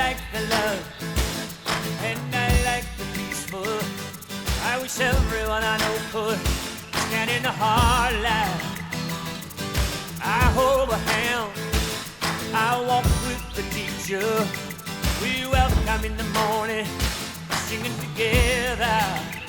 like the love, and I like the peaceful. I wish everyone I know could stand in the hard light. I hold a hand, I walk with the teacher. We welcome in the morning, singing together.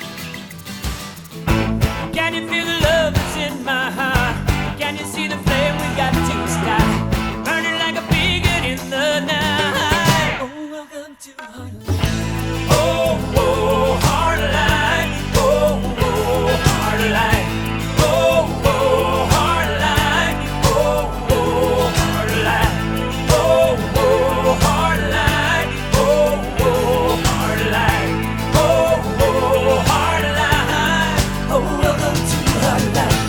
Can you feel the love that's in my heart? Can you see the flame we got to start? Burning like a beacon in the night. Oh, welcome to Heartline. Oh, oh, Heartline. Oh, oh, Heartline. Oh, oh, Heartline. Oh, oh, Heartline. Oh, oh, Heartline. Oh, oh, Heartline. Oh, oh, Heartline. Oh, welcome to Heartline.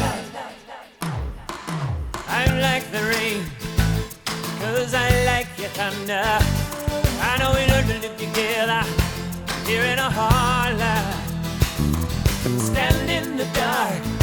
I'm like the rain, 'cause I like your thunder. I know we learned to live together here in a hard life. Stand in the dark,